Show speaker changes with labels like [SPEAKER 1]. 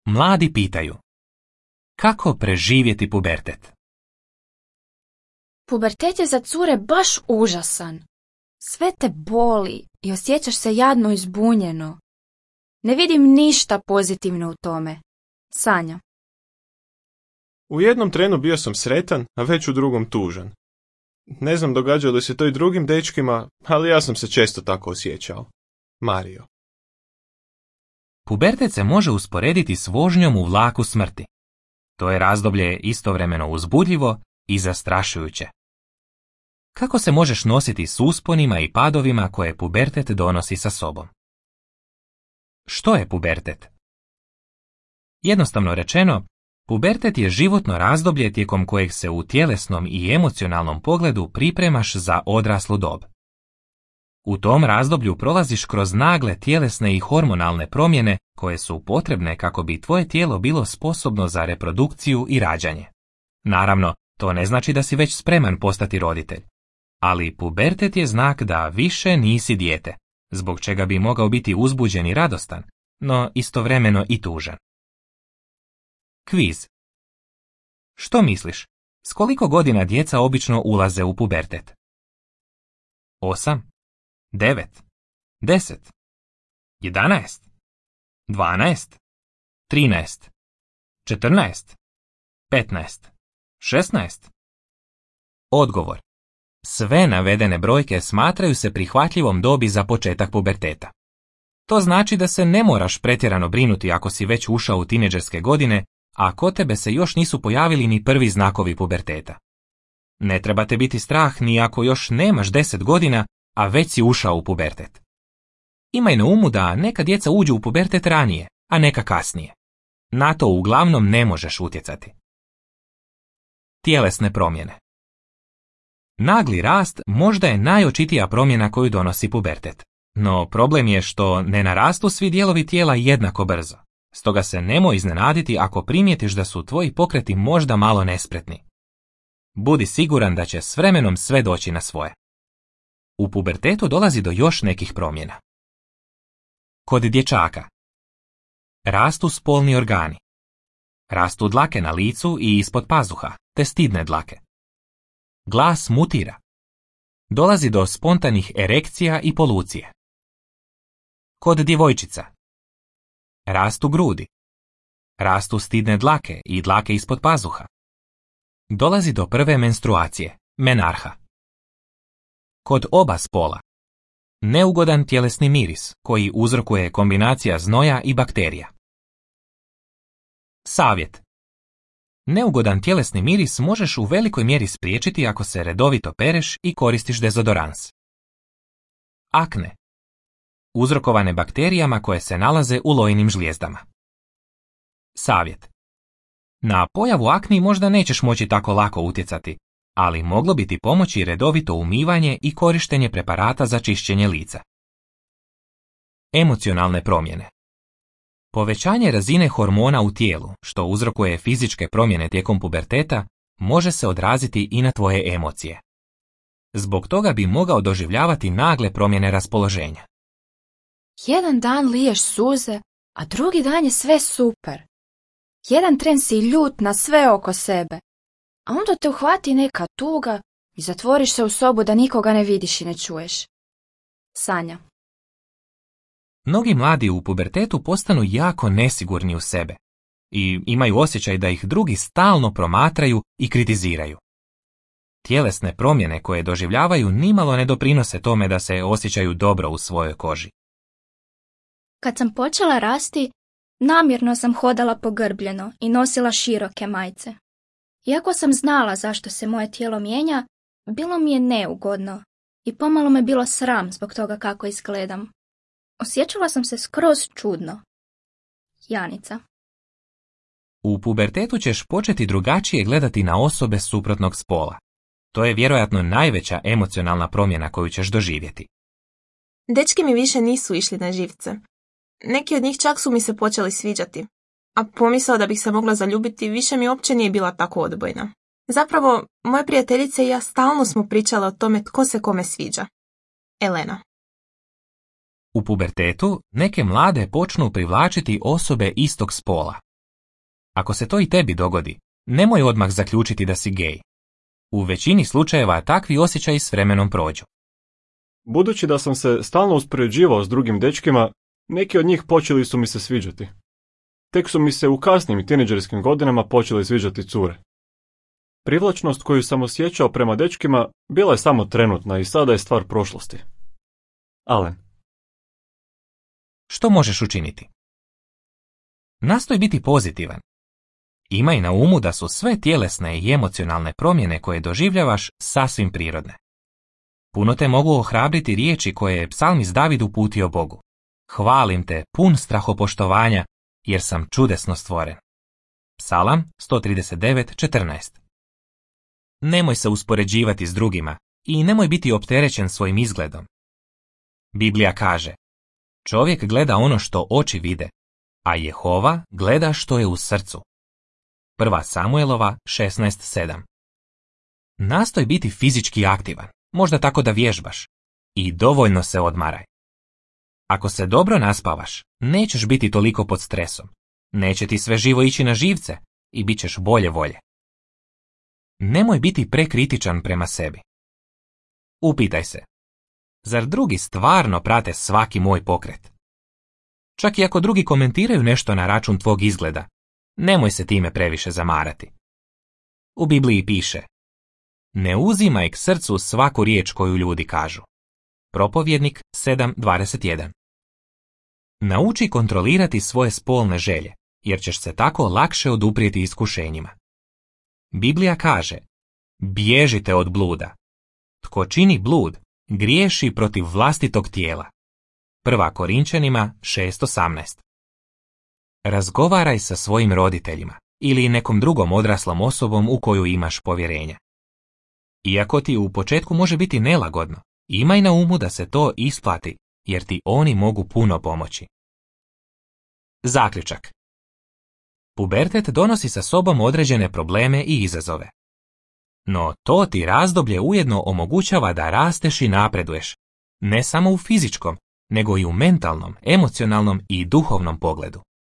[SPEAKER 1] Mladi pitaju: kako preživjeti pubertet?
[SPEAKER 2] Pubertet je za cure baš užasan. Sve te boli i osjećaš se jadno i zbunjeno. Ne vidim ništa pozitivno u tome. Sanja.
[SPEAKER 3] U jednom trenu bio sam sretan, a već u drugom tužan. Ne znam događalo li se to i drugim dečkima, ali ja sam se često tako osjećao. Mario.
[SPEAKER 1] Pubertet se može usporediti s vožnjom u vlaku smrti. To je razdoblje istovremeno uzbudljivo i zastrašujuće. Kako se možeš nositi s usponima i padovima koje pubertet donosi sa sobom? Što je pubertet? Jednostavno rečeno, pubertet je životno razdoblje tijekom kojeg se u tjelesnom i emocionalnom pogledu pripremaš za odraslu dob. U tom razdoblju prolaziš kroz nagle tjelesne i hormonalne promjene koje su potrebne kako bi tvoje tijelo bilo sposobno za reprodukciju i rađanje. Naravno, to ne znači da si već spreman postati roditelj. Ali pubertet je znak da više nisi dijete, zbog čega bi mogao biti uzbuđen i radostan, no istovremeno i tužan. Kviz. Što misliš? S koliko godina djeca obično ulaze u pubertet? 8, 9, 10, 11, 12, 13, 14, 15, 16. Odgovor. Sve navedene brojke smatraju se prihvatljivom dobi za početak puberteta. To znači da se ne moraš pretjerano brinuti ako si već ušao u tineđerske godine, a kod tebe se još nisu pojavili ni prvi znakovi puberteta. Ne treba te biti strah ni ako još nemaš 10 godina, a već si ušao u pubertet. Imaj na umu da neka djeca uđu u pubertet ranije, a neka kasnije. Na to uglavnom ne možeš utjecati. Tjelesne promjene. Nagli rast možda je najočitija promjena koju donosi pubertet, no problem je što ne narastu svi dijelovi tijela jednako brzo. Stoga se nemoj iznenaditi ako primijetiš da su tvoji pokreti možda malo nespretni. Budi siguran da će s vremenom sve doći na svoje. U pubertetu dolazi do još nekih promjena. Kod dječaka. Rastu spolni organi. Rastu dlake na licu i ispod pazuha, te stidne dlake. Glas mutira. Dolazi do spontanih erekcija i polucije. Kod djevojčica. Rastu grudi. Rastu stidne dlake i dlake ispod pazuha. Dolazi do prve menstruacije, menarha. Kod oba spola. Neugodan tjelesni miris koji uzrokuje kombinacija znoja i bakterija. Savjet. Neugodan tjelesni miris možeš u velikoj mjeri spriječiti ako se redovito pereš i koristiš dezodorans. Akne. Uzrokovane bakterijama koje se nalaze u lojnim žlijezdama. Savjet. Na pojavu akni možda nećeš moći tako lako utjecati, ali moglo bi ti pomoći redovito umivanje i korištenje preparata za čišćenje lica. Emocionalne promjene. Povećanje razine hormona u tijelu, što uzrokuje fizičke promjene tijekom puberteta, može se odraziti i na tvoje emocije. Zbog toga bi mogao doživljavati nagle promjene raspoloženja.
[SPEAKER 2] Jedan dan liješ suze, a drugi dan je sve super. Jedan tren si ljut na sve oko sebe, a onda te uhvati neka tuga i zatvoriš se u sobu da nikoga ne vidiš i ne čuješ. Sanja.
[SPEAKER 1] Mnogi mladi u pubertetu postanu jako nesigurni u sebe i imaju osjećaj da ih drugi stalno promatraju i kritiziraju. Tjelesne promjene koje doživljavaju nimalo ne doprinose tome da se osjećaju dobro u svojoj koži.
[SPEAKER 4] Kad sam počela rasti, namjerno sam hodala pogrbljeno i nosila široke majice. Iako sam znala zašto se moje tijelo mijenja, bilo mi je neugodno i pomalo me bilo sram zbog toga kako izgledam. Osjećala sam se skroz čudno. Janica.
[SPEAKER 1] U pubertetu ćeš početi drugačije gledati na osobe suprotnog spola. To je vjerojatno najveća emocionalna promjena koju ćeš doživjeti.
[SPEAKER 5] Dečki mi više nisu išli na živce. Neki od njih čak su mi se počeli sviđati, a pomisao da bih se mogla zaljubiti više mi uopće nije bila tako odbojna. Zapravo, moje prijateljice i ja stalno smo pričale o tome tko se kome sviđa. Elena.
[SPEAKER 1] U pubertetu neke mlade počnu privlačiti osobe istog spola, Ako se to i tebi dogodi, nemoj odmah zaključiti da si gej. U većini slučajeva takvi osjećaji s vremenom prođu.
[SPEAKER 6] Budući da sam se stalno uspoređivao s drugim dečkima, neki od njih počeli su mi se sviđati. Tek su mi se u kasnim tinejdžerskim godinama počeli sviđati cure. Privlačnost koju sam osjećao prema dečkima bila je samo trenutna i sada je stvar prošlosti. Alen.
[SPEAKER 1] Što možeš učiniti? Nastoj biti pozitivan. Imaj na umu da su sve tjelesne i emocionalne promjene koje doživljavaš sasvim prirodne. Puno te mogu ohrabriti riječi koje je psalmist David uputio Bogu. Hvalim te, pun strahopoštovanja, jer sam čudesno stvoren. Psalam 139:14. Nemoj se uspoređivati s drugima i nemoj biti opterećen svojim izgledom. Biblija kaže, čovjek gleda ono što oči vide, a Jehova gleda što je u srcu. 1. Samuelova 16:7. Nastoj biti fizički aktivan, možda tako da vježbaš, i dovoljno se odmaraj. Ako se dobro naspavaš, nećeš biti toliko pod stresom, neće ti sve živo ići na živce i bit ćeš bolje volje. Nemoj biti prekritičan prema sebi. Upitaj se, zar drugi stvarno prate svaki moj pokret? Čak i ako drugi komentiraju nešto na račun tvog izgleda, nemoj se time previše zamarati. U Bibliji piše, ne uzimaj k srcu svaku riječ koju ljudi kažu. Propovjednik 7:21. Nauči kontrolirati svoje spolne želje, jer ćeš se tako lakše oduprijeti iskušenjima. Biblija kaže, bježite od bluda. Tko čini blud, griješi protiv vlastitog tijela. 1. Korinčanima 6:18. Razgovaraj sa svojim roditeljima ili nekom drugom odraslom osobom u koju imaš povjerenja. Iako ti u početku može biti nelagodno, imaj na umu da se to isplati, jer ti oni mogu puno pomoći. Zaključak. Pubertet donosi sa sobom određene probleme i izazove. No to ti razdoblje ujedno omogućava da rasteš i napreduješ, ne samo u fizičkom, nego i u mentalnom, emocionalnom i duhovnom pogledu.